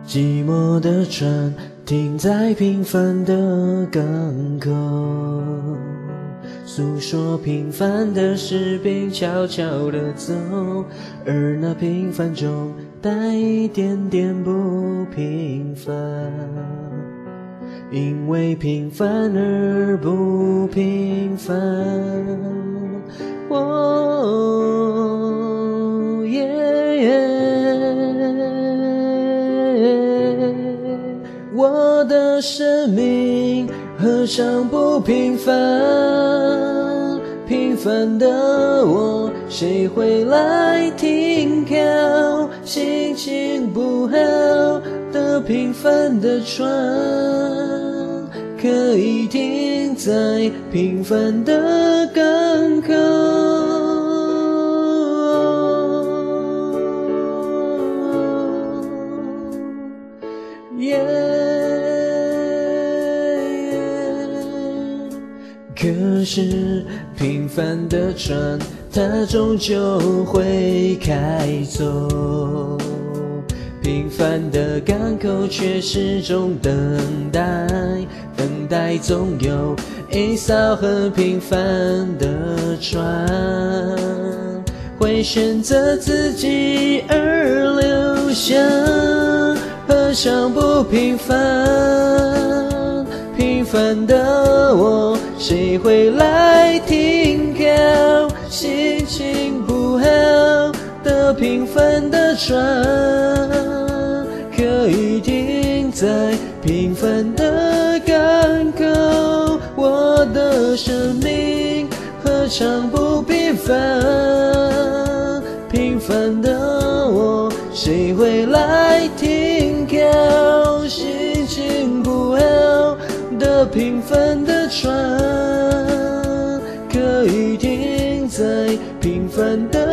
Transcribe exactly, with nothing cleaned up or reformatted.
寂寞的船停在平凡的港口，诉说平凡的事并悄悄地走，而那平凡中带一点点不平凡，因为平凡而不平凡。哦耶我的生命何尝不平凡？平凡的我，谁会来停靠？心情不好的平凡的船，可以停在平凡的港口。Yeah可是平凡的船，它终究会开走，平凡的港口却始终等待，等待总有一艘很平凡的船，会选择自己而留下，何尝不平凡？平凡的我，谁会来停靠？心情不好的平凡的船，可以停在平凡的港口。我的生命何尝不平凡？平凡的我，谁会来停靠？心情不好的平凡的船，可以停在平凡的